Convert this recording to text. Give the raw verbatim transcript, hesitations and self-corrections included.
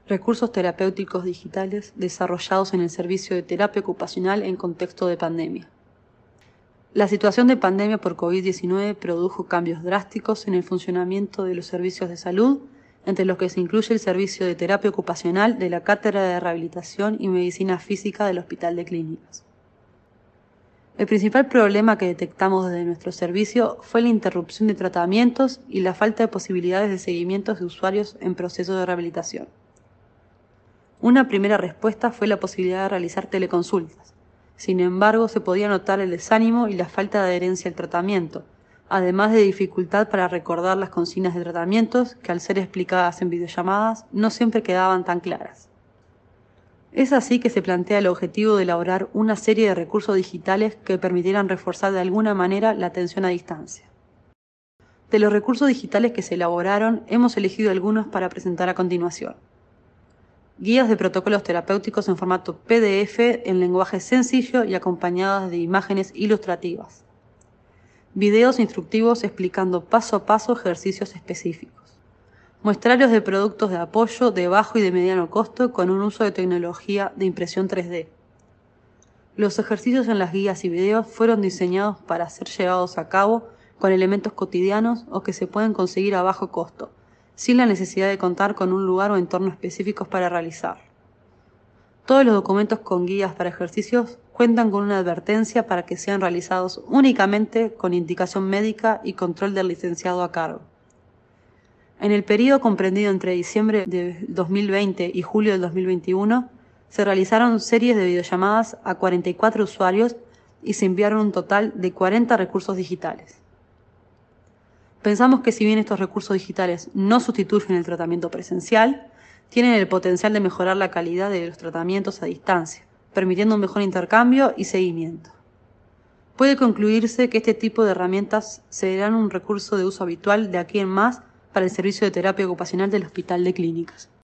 Recursos terapéuticos digitales desarrollados en el servicio de terapia ocupacional en contexto de pandemia. La situación de pandemia por COVID diecinueve produjo cambios drásticos en el funcionamiento de los servicios de salud, entre los que se incluye el servicio de terapia ocupacional de la Cátedra de Rehabilitación y Medicina Física del Hospital de Clínicas. El principal problema que detectamos desde nuestro servicio fue la interrupción de tratamientos y la falta de posibilidades de seguimiento de usuarios en proceso de rehabilitación. Una primera respuesta fue la posibilidad de realizar teleconsultas. Sin embargo, se podía notar el desánimo y la falta de adherencia al tratamiento, además de dificultad para recordar las consignas de tratamientos que, al ser explicadas en videollamadas, no siempre quedaban tan claras. Es así que se plantea el objetivo de elaborar una serie de recursos digitales que permitieran reforzar de alguna manera la atención a distancia. De los recursos digitales que se elaboraron, hemos elegido algunos para presentar a continuación. Guías de protocolos terapéuticos en formato P D F en lenguaje sencillo y acompañadas de imágenes ilustrativas. Videos instructivos explicando paso a paso ejercicios específicos. Muestrarios de productos de apoyo de bajo y de mediano costo con un uso de tecnología de impresión tres D. Los ejercicios en las guías y videos fueron diseñados para ser llevados a cabo con elementos cotidianos o que se pueden conseguir a bajo costo, sin la necesidad de contar con un lugar o entorno específicos para realizar. Todos los documentos con guías para ejercicios cuentan con una advertencia para que sean realizados únicamente con indicación médica y control del licenciado a cargo. En el periodo comprendido entre diciembre de dos mil veinte y julio del dos mil veintiuno, se realizaron series de videollamadas a cuarenta y cuatro usuarios y se enviaron un total de cuarenta recursos digitales. Pensamos que si bien estos recursos digitales no sustituyen el tratamiento presencial, tienen el potencial de mejorar la calidad de los tratamientos a distancia, permitiendo un mejor intercambio y seguimiento. Puede concluirse que este tipo de herramientas serán un recurso de uso habitual de aquí en más para el servicio de terapia ocupacional del Hospital de Clínicas.